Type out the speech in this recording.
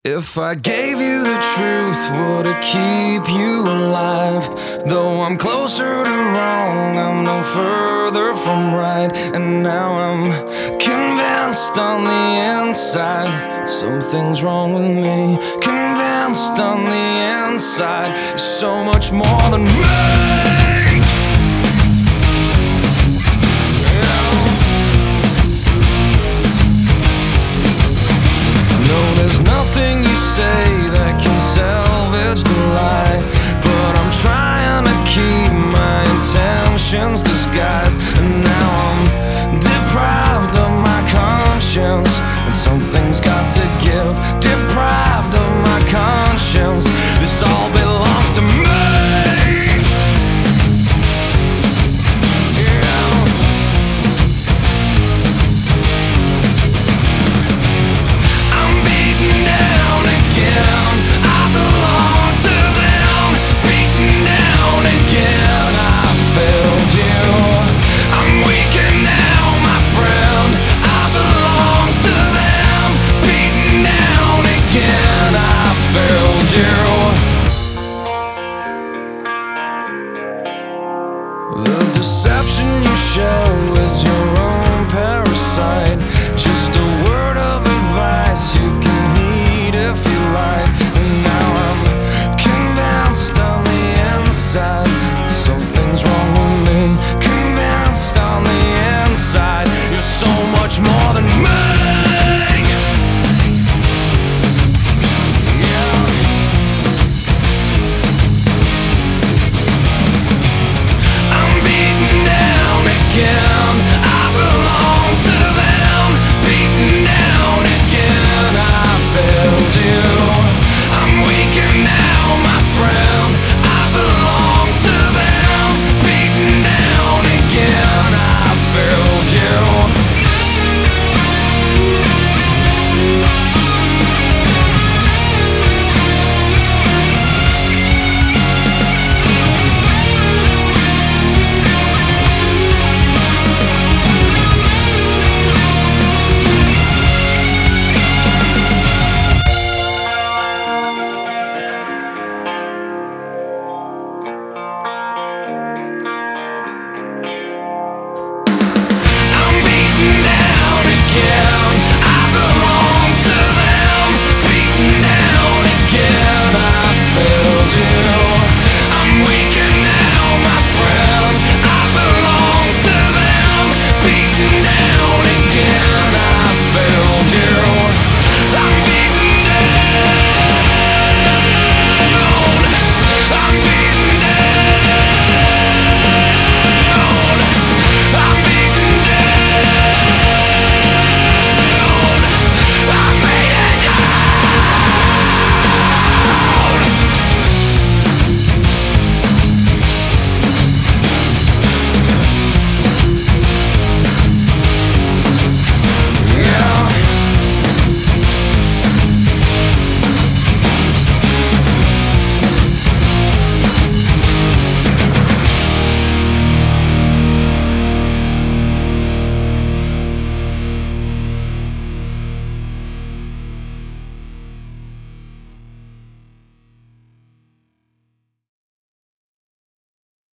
If I gave you the truth, would it keep you alive? Though I'm closer to wrong, I'm no further from right. And now I'm convinced on the inside something's wrong with me. Convinced on the inside, so much more than me.